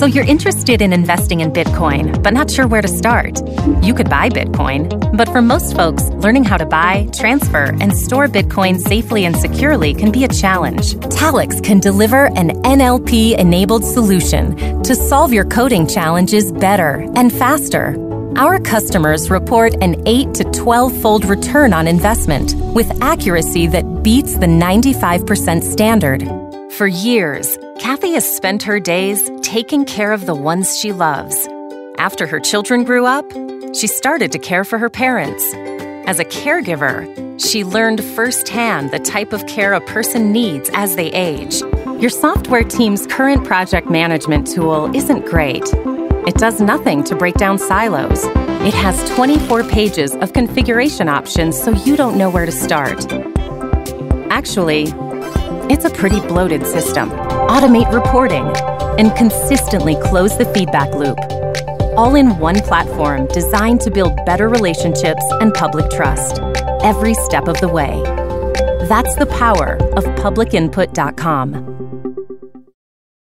So you're interested in investing in Bitcoin, but not sure where to start. You could buy Bitcoin, but for most folks, learning how to buy, transfer, and store Bitcoin safely and securely can be a challenge. Talix can deliver an NLP-enabled solution to solve your coding challenges better and faster. Our customers report an 8 to 12-fold return on investment with accuracy that beats the 95% standard. For years, Kathy has spent her days taking care of the ones she loves. After her children grew up, she started to care for her parents. As a caregiver, she learned firsthand the type of care a person needs as they age. Your software team's current project management tool isn't great. It does nothing to break down silos. It has 24 pages of configuration options, so you don't know where to start. Actually, it's a pretty bloated system. Automate reporting and consistently close the feedback loop. All in one platform designed to build better relationships and public trust every step of the way. That's the power of publicinput.com.